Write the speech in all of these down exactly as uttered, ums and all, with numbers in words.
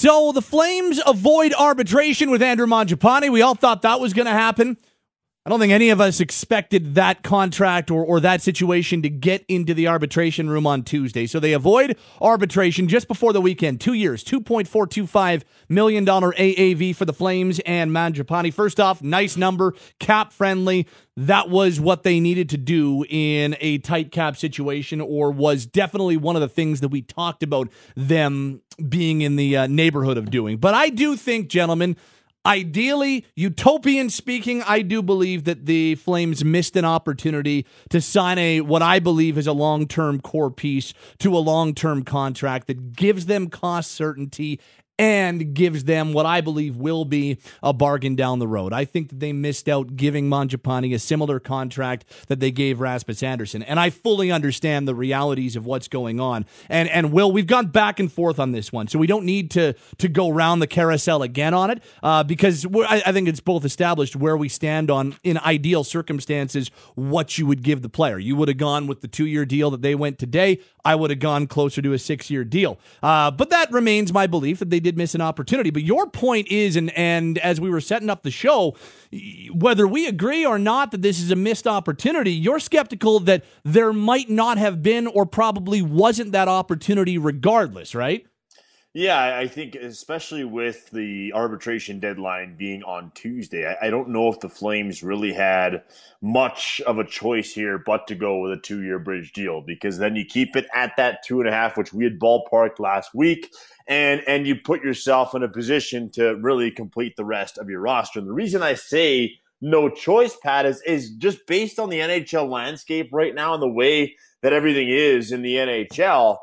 So the Flames avoid arbitration with Andrew Mangiapane. We all thought that was going to happen. I don't think any of us expected that contract or, or that situation to get into the arbitration room on Tuesday. So they avoid arbitration just before the weekend. Two years, two point four two five million dollars A A V for the Flames and Mangiapane. First off, nice number, cap friendly. That was what they needed to do in a tight cap situation, or was definitely one of the things that we talked about them being in the uh, neighborhood of doing. But I do think, gentlemen, ideally, utopian speaking, I do believe that the Flames missed an opportunity to sign a what I believe is a long-term core piece to a long-term contract that gives them cost certainty and gives them what I believe will be a bargain down the road. I think that they missed out giving Mangiapane a similar contract that they gave Rasmus Andersson. And I fully understand the realities of what's going on. And, and Will, we've gone back and forth on this one, so we don't need to, to go round the carousel again on it, uh, because we're, I, I think it's both established where we stand on, in ideal circumstances, what you would give the player. You would have gone with the two-year deal that they went today. I would have gone closer to a six-year deal. Uh, but that remains my belief that they did miss an opportunity. But your point is, and, and as we were setting up the show, whether we agree or not that this is a missed opportunity, you're skeptical that there might not have been or probably wasn't that opportunity regardless, right? Yeah, I think especially with the arbitration deadline being on Tuesday, I, I don't know if the Flames really had much of a choice here but to go with a two-year bridge deal, because then you keep it at that two and a half, which we had ballparked last week, and and you put yourself in a position to really complete the rest of your roster. And the reason I say no choice, Pat, is, is just based on the N H L landscape right now and the way that everything is in the N H L.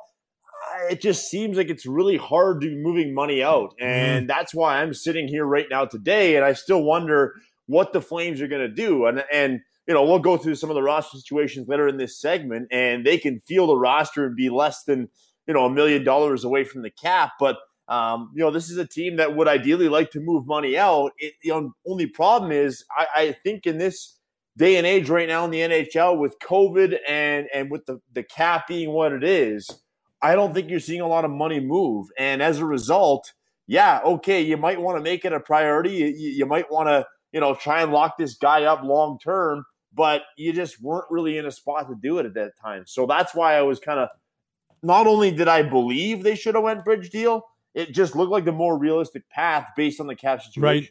It just seems like it's really hard to be moving money out. And mm-hmm. that's why I'm sitting here right now today, and I still wonder what the Flames are going to do. And, and, you know, we'll go through some of the roster situations later in this segment, and they can field a roster and be less than, you know, a million dollars away from the cap. But, um, you know, this is a team that would ideally like to move money out. It, the you know, only problem is I, I think in this day and age right now in the N H L with COVID and, and with the, the cap being what it is, I don't think you're seeing a lot of money move. And as a result, yeah, okay, you might want to make it a priority. You, you might want to, you know, try and lock this guy up long term, but you just weren't really in a spot to do it at that time. So that's why I was kind of, not only did I believe they should have went bridge deal, it just looked like the more realistic path based on the cap situation. Right.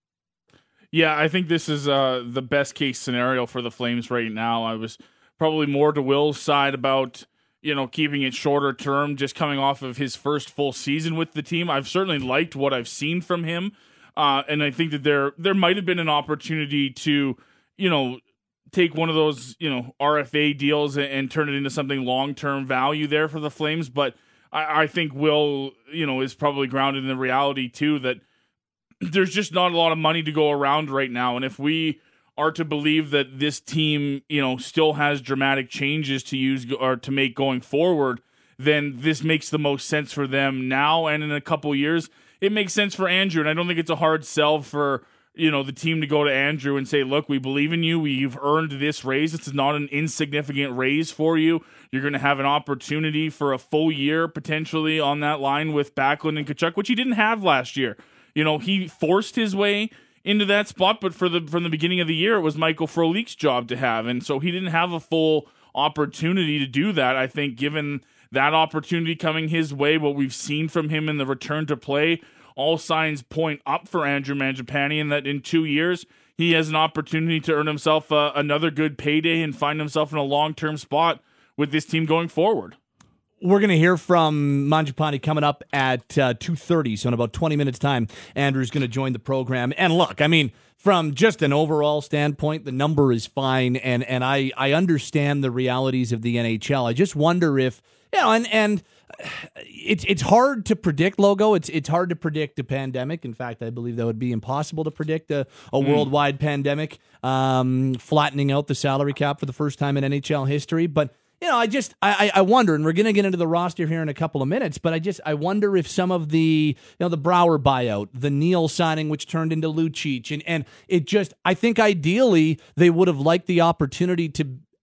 Yeah, I think this is uh, the best case scenario for the Flames right now. I was probably more to Will's side about, you know, keeping it shorter term, just coming off of his first full season with the team. I've certainly liked what I've seen from him. Uh, and I think that there there might have been an opportunity to, you know, take one of those, you know, R F A deals and, and turn it into something long-term value there for the Flames. But I, I think Will, you know, is probably grounded in the reality, too, that there's just not a lot of money to go around right now. And if we are to believe that this team, you know, still has dramatic changes to use or to make going forward, then this makes the most sense for them now and in a couple years. It makes sense for Andrew, and I don't think it's a hard sell for, you know, the team to go to Andrew and say, look, we believe in you. We've earned this raise. It's not an insignificant raise for you. You're going to have an opportunity for a full year potentially on that line with Backlund and Tkachuk, which he didn't have last year. You know, he forced his way into that spot, but for the from the beginning of the year, it was Michael Frolik's job to have, and so he didn't have a full opportunity to do that. I think given that opportunity coming his way, what we've seen from him in the return to play, all signs point up for Andrew Mangiapane, and that in two years, he has an opportunity to earn himself uh, another good payday and find himself in a long-term spot with this team going forward. We're going to hear from Mangiapane coming up at uh, two thirty, so in about twenty minutes' time, Andrew's going to join the program. And look, I mean, from just an overall standpoint, the number is fine, and and I, I understand the realities of the N H L. I just wonder if, you know, and, and it's it's hard to predict, Logo. It's it's hard to predict a pandemic. In fact, I believe that would be impossible to predict a, a mm. worldwide pandemic, um, flattening out the salary cap for the first time in N H L history. But you know, I just, I, I wonder, and we're going to get into the roster here in a couple of minutes, but I just, I wonder if some of the, you know, the Brouwer buyout, the Neal signing, which turned into Lucic, and, and it just, I think ideally they would have liked the opportunity to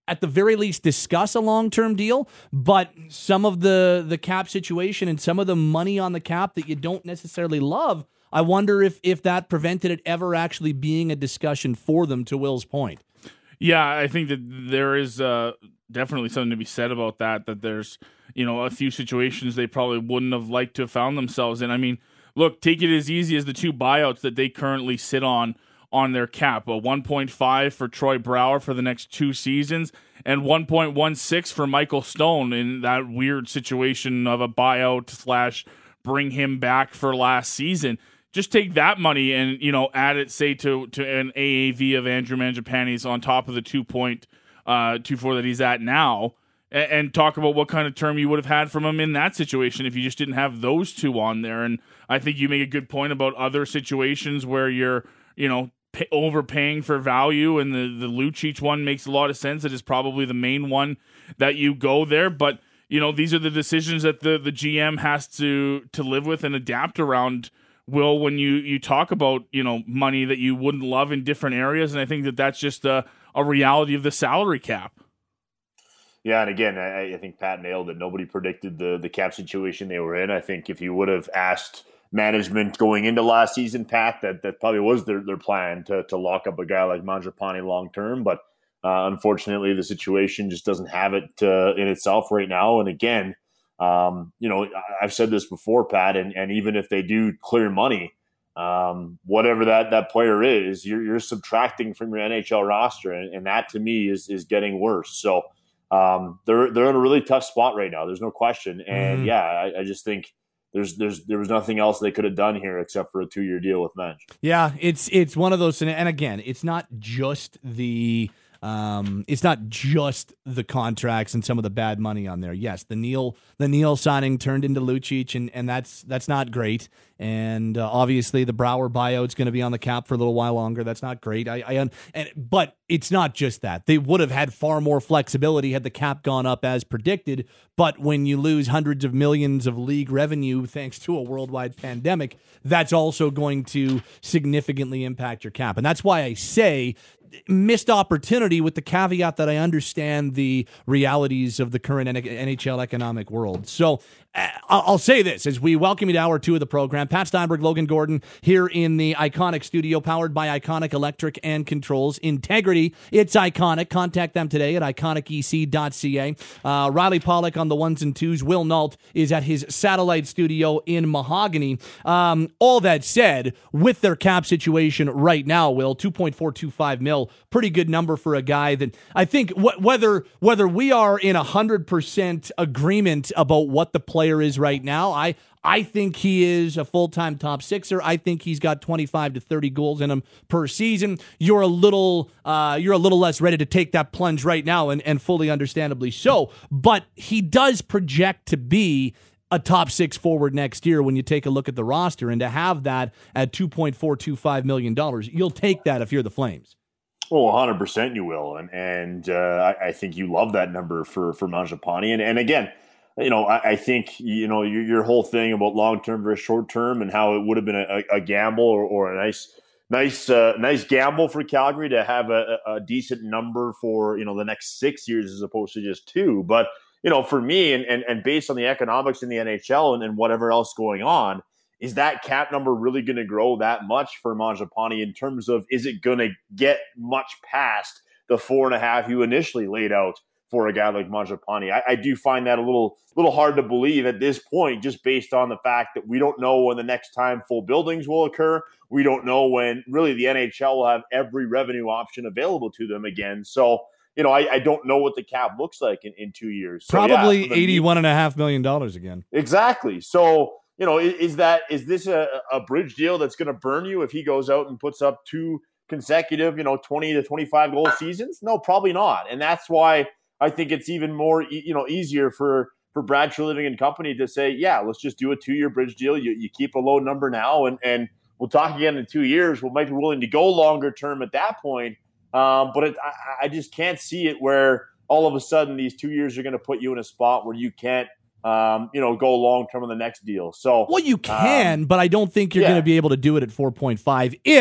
at the very least discuss a long-term deal, but some of the, the cap situation and some of the money on the cap that you don't necessarily love, I wonder if if that prevented it ever actually being a discussion for them, to Will's point. Yeah, I think that there is uh, definitely something to be said about that, that there's, you know, a few situations they probably wouldn't have liked to have found themselves in. I mean, look, take it as easy as the two buyouts that they currently sit on on their cap, a one point five for Troy Brouwer for the next two seasons and one point one six for Michael Stone in that weird situation of a buyout slash bring him back for last season. Just take that money and, you know, add it, say, to to an A A V of Andrew Mangiapane's on top of the two point two four that he's at now, and, and talk about what kind of term you would have had from him in that situation if you just didn't have those two on there. And I think you make a good point about other situations where you're, you know, pay, overpaying for value, and the, the Lucic one makes a lot of sense. It is probably the main one that you go there, but, you know, these are the decisions that the, the G M has to to live with and adapt around, Will, when you, you talk about, you know, money that you wouldn't love in different areas. And I think that that's just a, a reality of the salary cap. Yeah, and again, I, I think Pat nailed it. Nobody predicted the the cap situation they were in. I think if you would have asked management going into last season, Pat, that, that probably was their, their plan to to lock up a guy like Mangiapane long term. But uh, unfortunately, the situation just doesn't have it uh, in itself right now. And again, Um, you know, I've said this before, Pat, and, and even if they do clear money, um, whatever that, that player is, you're, you're subtracting from your N H L roster, and, and that to me is is getting worse. So um, they're they're in a really tough spot right now. There's no question, and mm-hmm. yeah, I, I just think there's there's there was nothing else they could have done here except for a two year deal with Mensch. Yeah, it's it's one of those, and again, it's not just the. Um, it's not just the contracts and some of the bad money on there. Yes, the Neil the Neil signing turned into Lucic, and, and that's that's not great. And uh, obviously, the Brouwer buyout's going to be on the cap for a little while longer. That's not great. I, I and but it's not just that. They would have had far more flexibility had the cap gone up as predicted. But when you lose hundreds of millions of league revenue thanks to a worldwide pandemic, that's also going to significantly impact your cap. And that's why I say missed opportunity, with the caveat that I understand the realities of the current N H L economic world. So uh, I'll say this as we welcome you to hour two of the program. Pat Steinberg, Logan Gordon here in the Iconic studio, powered by Iconic Electric and Controls. Integrity, it's Iconic. Contact them today at iconic e c dot c a. Uh, Riley Pollock on the ones and twos. Will Nault is at his satellite studio in Mahogany. Um, all that said, with their cap situation right now, Will, two point four two five mil, pretty good number for a guy that I think wh- whether whether we are in one hundred percent agreement about what the player is right now, I I think he is a full-time top sixer. I think he's got twenty-five to thirty goals in him per season. You're a little uh, you're a little less ready to take that plunge right now, and, and fully understandably so. But he does project to be a top six forward next year when you take a look at the roster, and to have that at two point four two five million dollars, you'll take that if you're the Flames. Well, one hundred percent you will, and and uh, I, I think you love that number for for Mangiapane. And and again, you know, I, I think you know your, your whole thing about long term versus short term, and how it would have been a, a gamble or, or a nice nice uh, nice gamble for Calgary to have a, a decent number for you know the next six years as opposed to just two. But you know, for me, and and, and based on the economics in the N H L and, and whatever else going on, is that cap number really going to grow that much for Mangiapane in terms of, is it going to get much past the four and a half you initially laid out for a guy like Mangiapane? I, I do find that a little little hard to believe at this point, just based on the fact that we don't know when the next time full buildings will occur. We don't know when really the N H L will have every revenue option available to them again. So, you know, I, I don't know what the cap looks like in, in two years. So, Probably yeah, eighty-one and a half million dollars again. Exactly. So, you know, is, is that is this a, a bridge deal that's going to burn you if he goes out and puts up two consecutive, you know, twenty to twenty-five goal seasons? No, probably not. And that's why I think it's even more, you know, easier for for Brad Treliving and company to say, yeah, let's just do a two-year bridge deal. You you keep a low number now, and and we'll talk again in two years. We might be willing to go longer term at that point. Um, but it, I, I just can't see it where all of a sudden these two years are going to put you in a spot where you can't, Um, you know, go long term on the next deal. So, well, you can, um, but I don't think you're yeah. going to be able to do it at four point five if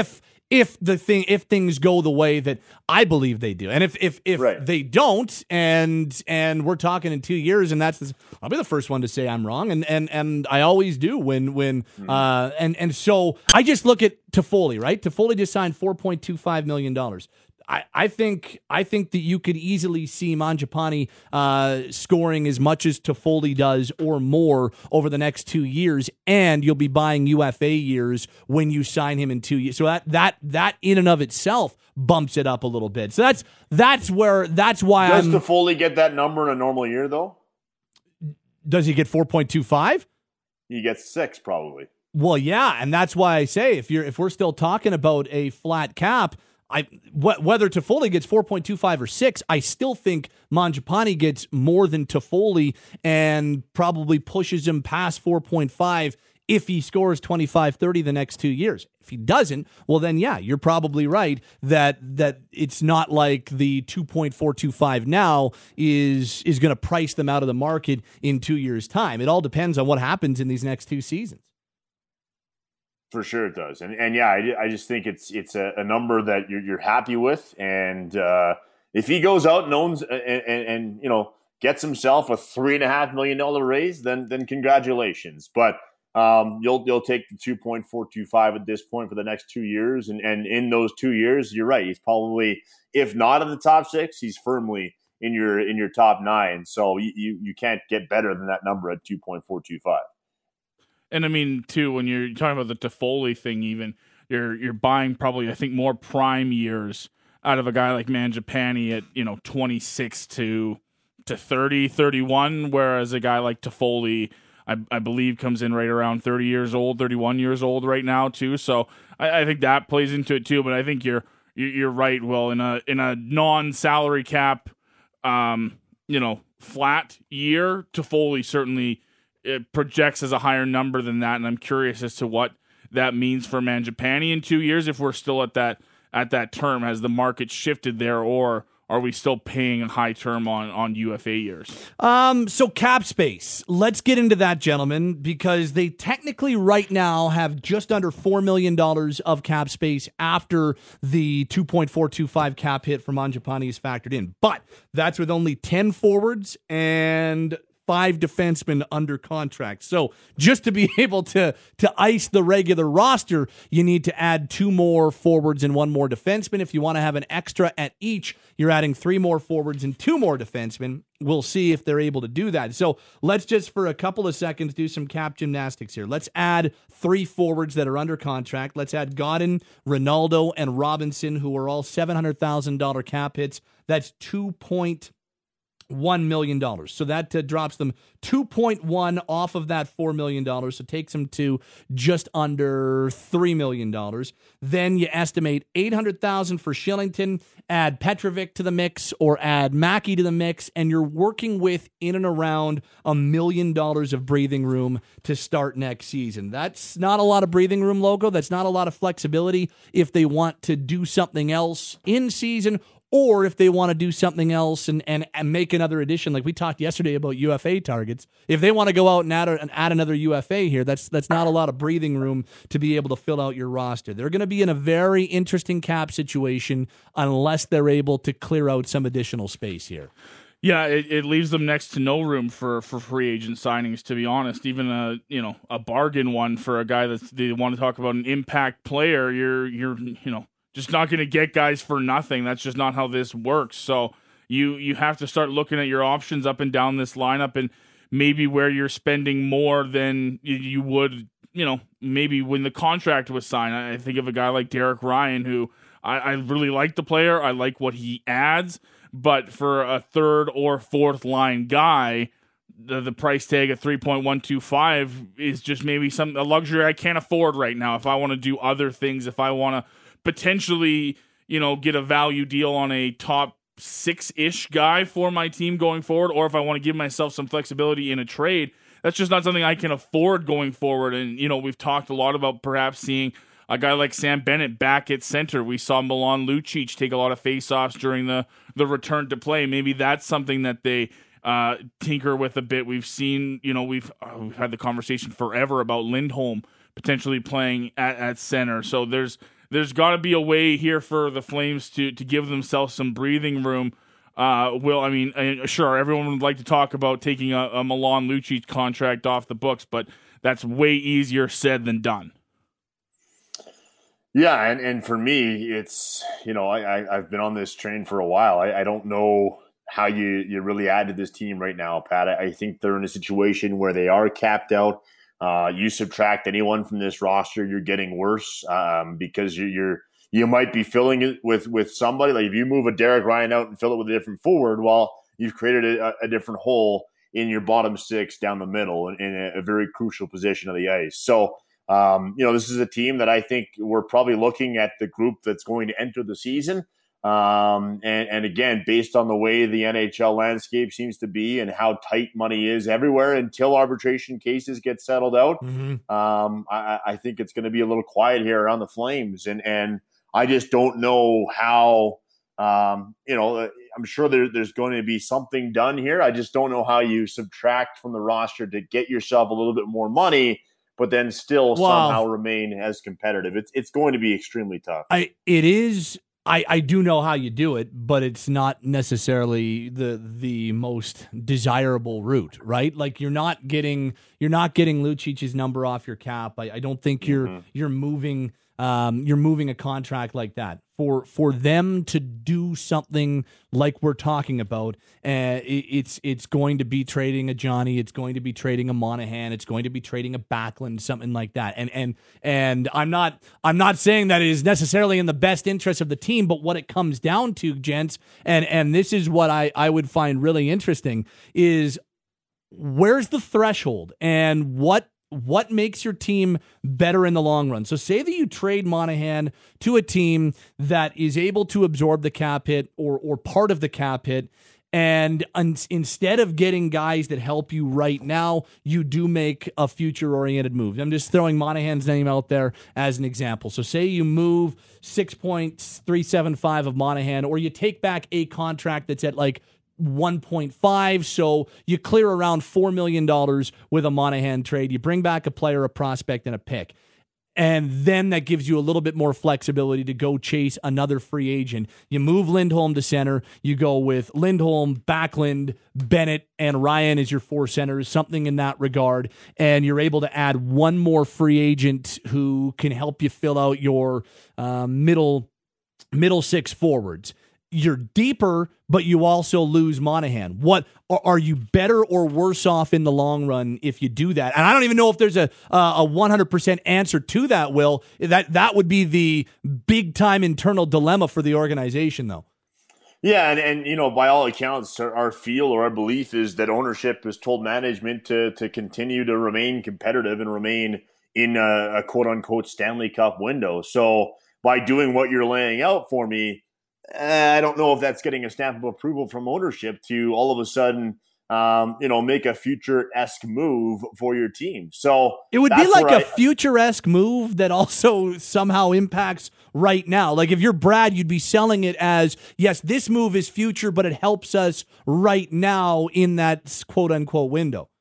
if the thing if things go the way that I believe they do. And if if if Right. they don't, and and we're talking in two years, and that's I'll be the first one to say I'm wrong, and and and I always do when when mm. uh and and so I just look at Toffoli, right? Toffoli just signed four point two five million dollars. I, I think I think that you could easily see Mangiapane uh, scoring as much as Toffoli does or more over the next two years, and you'll be buying U F A years when you sign him in two years. So that that that in and of itself bumps it up a little bit. So that's that's where that's why Does I'm. Does Toffoli get that number in a normal year though? Does he get four point two five? He gets six probably. Well, yeah, and that's why I say if you're if we're still talking about a flat cap. I wh- whether Toffoli gets four point two five or six, I still think Mangiapane gets more than Toffoli and probably pushes him past four point five if he scores twenty-five thirty the next two years. If he doesn't, well then yeah, you're probably right that that it's not like the two point four two five now is is going to price them out of the market in two years' time. It all depends on what happens in these next two seasons. For sure it does. And and yeah, I, I just think it's it's a, a number that you're, you're happy with. And uh, if he goes out and owns and, and, and, you know, gets himself a three and a half million dollar raise, then then congratulations. But um, you'll you'll take the two point four two five at this point for the next two years. And, and in those two years, you're right. He's probably, if not in the top six, he's firmly in your in your top nine. So you, you, you can't get better than that number at two point four two five. And I mean, too, when you're talking about the Toffoli thing, even you're you're buying probably I think more prime years out of a guy like Mangiapane at you know twenty-six to to thirty, thirty-one, whereas a guy like Toffoli, I, I believe, comes in right around thirty years old, thirty-one years old right now too. So I, I think that plays into it too. But I think you're you're right. Well, in a in a non-salary cap, um, you know, flat year, Toffoli certainly. It projects as a higher number than that, and I'm curious as to what that means for Mangiapane in two years. If we're still at that at that term, has the market shifted there, or are we still paying a high term on, on U F A years? Um, so cap space. Let's get into that, gentlemen, because they technically right now have just under four million dollars of cap space after the two point four two five cap hit for Mangiapane is factored in. But that's with only ten forwards and five defensemen under contract. So just to be able to to ice the regular roster, you need to add two more forwards and one more defenseman. If you want to have an extra at each, you're adding three more forwards and two more defensemen. We'll see if they're able to do that. So let's just for a couple of seconds do some cap gymnastics here. Let's add three forwards that are under contract. Let's add Godin, Ronaldo, and Robinson, who are all seven hundred thousand dollars cap hits. That's two point one million dollars. So that uh, drops them two point one off of that four million dollars. So takes them to just under three million dollars. Then you estimate eight hundred thousand dollars for Shillington, add Petrovic to the mix or add Mackey to the mix, and you're working with in and around a million dollars of breathing room to start next season. That's not a lot of breathing room, Logo. That's not a lot of flexibility if they want to do something else in season, or if they want to do something else and, and, and make another addition, like we talked yesterday about U F A targets. If they want to go out and add, a, and add another U F A here, that's that's not a lot of breathing room to be able to fill out your roster. They're going to be in a very interesting cap situation unless they're able to clear out some additional space here. Yeah, it, it leaves them next to no room for, for free agent signings, to be honest. Even a you know a bargain one for a guy that they want to talk about an impact player. You're you're you know. just not going to get guys for nothing. That's just not how this works. So you you have to start looking at your options up and down this lineup and maybe where you're spending more than you would, you know, maybe when the contract was signed. I think of a guy like Derek Ryan, who I, I really like the player. I like what he adds. But for a third or fourth line guy, the, the price tag at three point one two five is just maybe some a luxury I can't afford right now if I want to do other things, if I want to potentially, you know, get a value deal on a top six-ish guy for my team going forward, or if I want to give myself some flexibility in a trade. That's just not something I can afford going forward. And, you know, we've talked a lot about perhaps seeing a guy like Sam Bennett back at center. We saw Milan Lucic take a lot of faceoffs during the, the return to play. Maybe that's something that they uh, tinker with a bit. We've seen, you know, we've, uh, we've had the conversation forever about Lindholm potentially playing at, at center. So there's there's got to be a way here for the Flames to to give themselves some breathing room. Uh, Will, I mean, uh, sure, everyone would like to talk about taking a, a Milan Lucic contract off the books, but that's way easier said than done. Yeah, and, and for me, it's, you know, I, I, I've been on this train for a while. I, I don't know how you, you really add to this team right now, Pat. I, I think they're in a situation where they are capped out. Uh, you subtract anyone from this roster, you're getting worse um, because you, you're you might be filling it with with somebody. Like if you move a Derek Ryan out and fill it with a different forward, well, you've created a, a different hole in your bottom six down the middle in, in a, a very crucial position of the ice. So, um, you know, this is a team that I think we're probably looking at the group that's going to enter the season. Um, and, and again, based on the way the N H L landscape seems to be and how tight money is everywhere until arbitration cases get settled out, Mm-hmm. um, I, I think it's going to be a little quiet here around the Flames. And, and I just don't know how, um, you know, I'm sure there, there's going to be something done here. I just don't know how you subtract from the roster to get yourself a little bit more money, but then still Wow. somehow remain as competitive. It's, it's going to be extremely tough. I, it is. I, I do know how you do it, but it's not necessarily the the most desirable route, right? Like you're not getting you're not getting Lucic's number off your cap. I, I don't think you're Mm-hmm. you're moving um, you're moving a contract like that for for them to do something like we're talking about. Uh, it, it's it's going to be trading a Johnny. It's going to be trading a Monahan. It's going to be trading a Backlund, something like that. And and and I'm not I'm not saying that it is necessarily in the best interest of the team, but what it comes down to, gents, and and this is what I I would find really interesting is where's the threshold and what. What makes your team better in the long run? So say that you trade Monahan to a team that is able to absorb the cap hit or or part of the cap hit, and un- instead of getting guys that help you right now, you do make a future-oriented move. I'm just throwing Monahan's name out there as an example. So say you move six point three seven five of Monahan, or you take back a contract that's at like one point five, so you clear around four million dollars with a Monahan trade. You bring back a player, a prospect, and a pick. And then that gives you a little bit more flexibility to go chase another free agent. You move Lindholm to center. You go with Lindholm, Backlund, Bennett, and Ryan as your four centers, something in that regard. And you're able to add one more free agent who can help you fill out your uh, middle middle six forwards. You're deeper, but you also lose Monahan. What are, are you better or worse off in the long run if you do that? And I don't even know if there's a uh, a one hundred percent answer to that, Will. That that would be the big time internal dilemma for the organization, though. Yeah, and, and you know, by all accounts, our, our feel or our belief is that ownership has told management to to continue to remain competitive and remain in a, a quote unquote Stanley Cup window. So by doing what you're laying out for me, I don't know if that's getting a stamp of approval from ownership to all of a sudden, um, you know, make a future-esque move for your team. So it would be like a I, future-esque move that also somehow impacts right now. Like if you're Brad, you'd be selling it as, yes, this move is future, but it helps us right now in that quote-unquote window.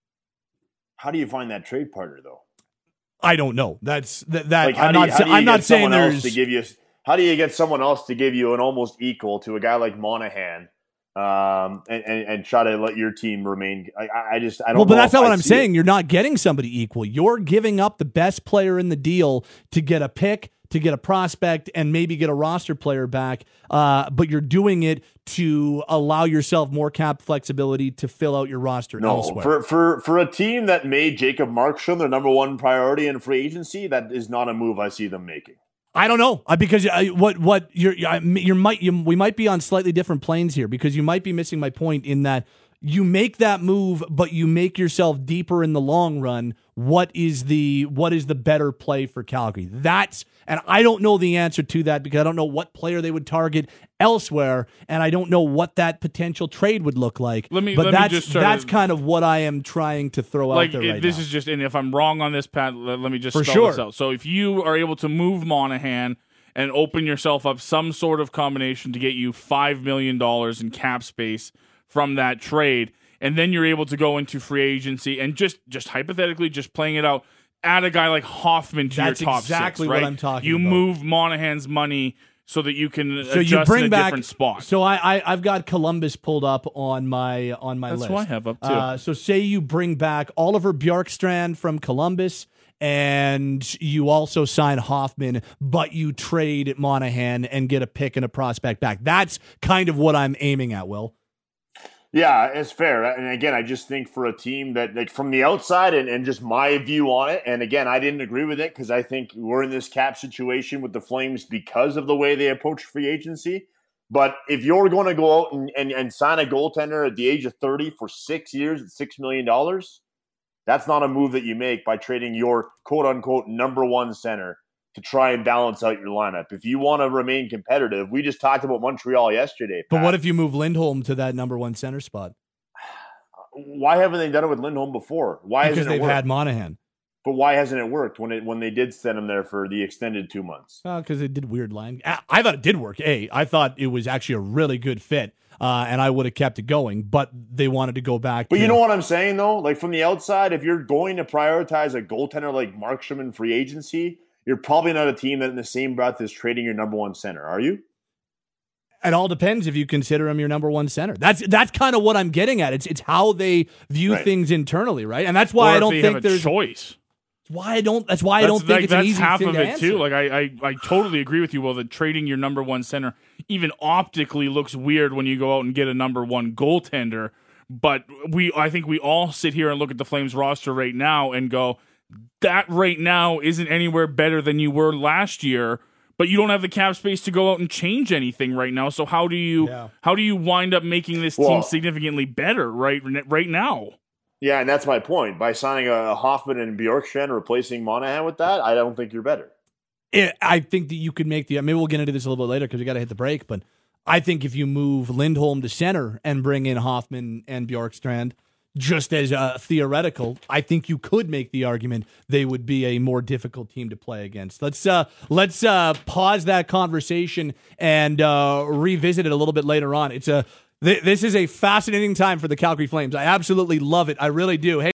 How do you find that trade partner, though? I don't know. That's that. that like I'm you, not. I'm not saying there's to give you. How do you get someone else to give you an almost equal to a guy like Monahan, um, and, and, and try to let your team remain? I, I just I don't. Well, but know that's not I what I'm saying. It. You're not getting somebody equal. You're giving up the best player in the deal to get a pick, to get a prospect, and maybe get a roster player back. Uh, but you're doing it to allow yourself more cap flexibility to fill out your roster no, elsewhere. For for for a team that made Jacob Markstrom their number one priority in free agency, that is not a move I see them making. I don't know uh, because uh, what what you're you might you, we might be on slightly different planes here because you might be missing my point in that you make that move, but you make yourself deeper in the long run. What is the what is the better play for Calgary? That's and I don't know the answer to that because I don't know what player they would target elsewhere, and I don't know what that potential trade would look like. Let me, but let that's me just that's to, kind of what I am trying to throw like, out there right this now. is just, and if I'm wrong on this, Pat, let, let me just For spell sure. this out. So if you are able to move Monahan and open yourself up some sort of combination to get you five million dollars in cap space from that trade, and then you're able to go into free agency and just, just hypothetically, just playing it out, add a guy like Hoffman to That's your top exactly six, right? what I'm talking you about. You move Monahan's money so that you can so adjust you bring in a back, different spot. So I, I I've got Columbus pulled up on my on my That's list. what I have up too. Uh, so say you bring back Oliver Bjorkstrand from Columbus, and you also sign Hoffman, but you trade Monahan and get a pick and a prospect back. That's kind of what I'm aiming at, Will. Yeah, it's fair. And again, I just think for a team that, like, from the outside and, and just my view on it, and again, I didn't agree with it because I think we're in this cap situation with the Flames because of the way they approach free agency. But if you're going to go out and, and, and sign a goaltender at the age of thirty for six years at six million dollars, that's not a move that you make by trading your quote-unquote number one center to try and balance out your lineup. If you want to remain competitive, we just talked about Montreal yesterday, Pat. But what if you move Lindholm to that number one center spot? Why haven't they done it with Lindholm before? Why Because hasn't it they've worked? had Monahan. But why hasn't it worked when it when they did send him there for the extended two months? Because it did weird line. I, I thought it did work. A, I thought it was actually a really good fit, uh, and I would have kept it going. But they wanted to go back. But to, you know what I'm saying, though? Like, from the outside, if you're going to prioritize a goaltender like Markstrom in free agency, you're probably not a team that in the same breath is trading your number one center, are you? It all depends if you consider him your number one center. That's that's kind of what I'm getting at. It's it's how they view Right. things internally, right? And that's why or I don't if they think have a there's choice. why I don't. That's why I That's, don't think like, it's an that's easy half thing of to it answer. too. Like I, I, I totally agree with you, Will, that trading your number one center even optically looks weird when you go out and get a number one goaltender. But we, I think we all sit here and look at the Flames roster right now and go, that right now isn't anywhere better than you were last year. But you don't have the cap space to go out and change anything right now. So how do you, Yeah. how do you wind up making this Well- team significantly better right, right now? Yeah, and that's my point. By signing a Hoffman and Bjorkstrand, replacing Monahan with that, I don't think you're better. It, I think that you could make the. Maybe we'll get into this a little bit later because we got to hit the break. But I think if you move Lindholm to center and bring in Hoffman and Bjorkstrand, just as a theoretical, I think you could make the argument they would be a more difficult team to play against. Let's uh, let's uh, pause that conversation and uh, revisit it a little bit later on. It's a th- this is a fascinating time for the Calgary Flames. I absolutely love it. I really do. Hey.